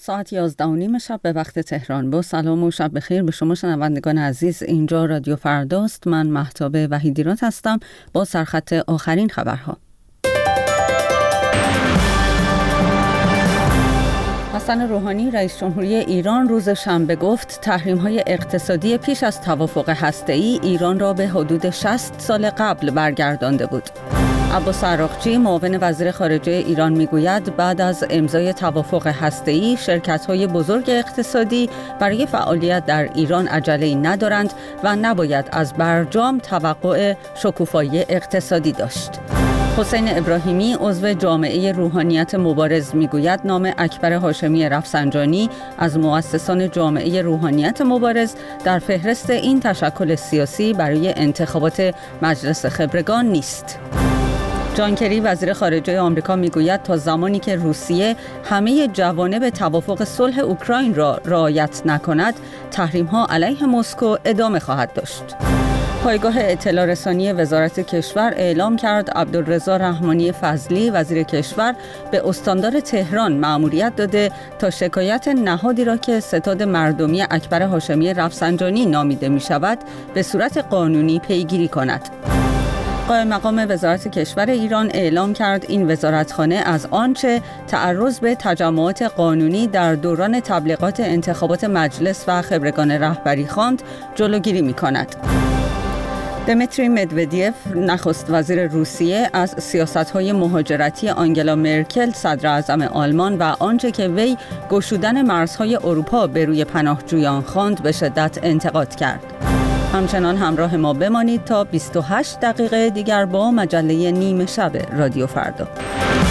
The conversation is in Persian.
ساعت 11:30 شب به وقت تهران. با سلام و شب بخیر به شما شنوندگان عزیز. اینجا رادیو فرداست. من مهتاب وحیدی‌راد هستم با سرخط آخرین خبرها. حسن روحانی رئیس جمهوری ایران روز شنبه گفت تحریم‌های اقتصادی پیش از توافق هسته‌ای ایران را به حدود 60 سال قبل برگردانده بود. عباس عراقچی معاون وزیر خارجه ایران میگوید بعد از امضای توافق هسته‌ای شرکت‌های بزرگ اقتصادی برای فعالیت در ایران عجله‌ای ندارند و نباید از برجام توقع شکوفایی اقتصادی داشت. حسین ابراهیمی عضو جامعه روحانیت مبارز میگوید نام اکبر هاشمی رفسنجانی از مؤسسان جامعه روحانیت مبارز در فهرست این تشکل سیاسی برای انتخابات مجلس خبرگان نیست. جان کری وزیر خارجه آمریکا میگوید تا زمانی که روسیه همه جوانب توافق صلح اوکراین را رعایت نکند، تحریم‌ها علیه مسکو ادامه خواهد داشت. پایگاه اطلاع رسانی وزارت کشور اعلام کرد عبدالرضا رحمانی فضلی وزیر کشور به استاندار تهران مأموریت داده تا شکایت نهادی را که ستاد مردمی اکبر هاشمی رفسنجانی نامیده می شود به صورت قانونی پیگیری کند. قائم مقام وزارت کشور ایران اعلام کرد این وزارتخانه از آنچه تعرض به تجمعات قانونی در دوران تبلیغات انتخابات مجلس و خبرگان رهبری خواند جلوگیری می کند. دمیتری مدودیف نخست وزیر روسیه از سیاست‌های مهاجرتی آنگلا مرکل صدر اعظم آلمان و آنچه که وی گشودن مرزهای اروپا به روی پناهجویان خواند به شدت انتقاد کرد. همچنان همراه ما بمانید تا 28 دقیقه دیگر با مجله نیمه شب رادیو فردا.